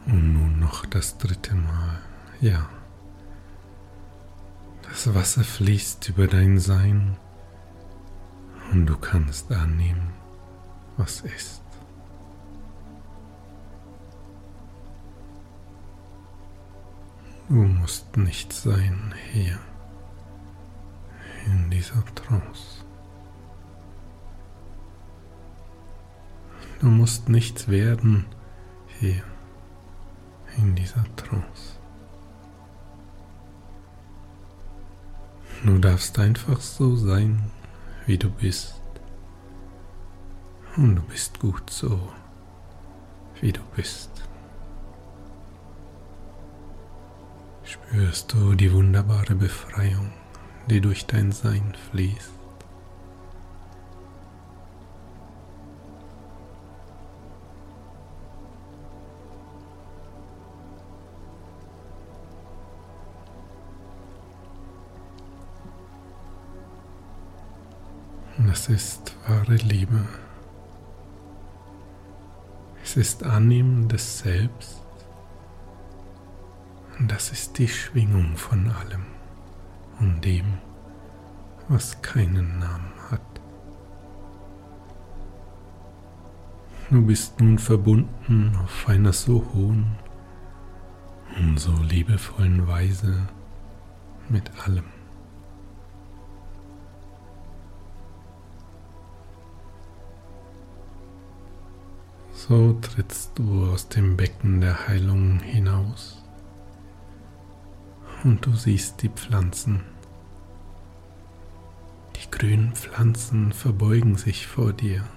Und nun noch das dritte Mal. Ja. Das Wasser fließt über dein Sein und du kannst annehmen, was ist. Du musst nicht sein hier in dieser Trance. Du musst nichts werden hier in dieser Trance. Du darfst einfach so sein, wie du bist. Und du bist gut so, wie du bist. Spürst du die wunderbare Befreiung, die durch dein Sein fließt? Das ist wahre Liebe. Es ist Annehmen des Selbst. Und das ist die Schwingung von allem und dem, was keinen Namen hat. Du bist nun verbunden auf einer so hohen und so liebevollen Weise mit allem. So trittst du aus dem Becken der Heilung hinaus und du siehst die Pflanzen. Die grünen Pflanzen verbeugen sich vor dir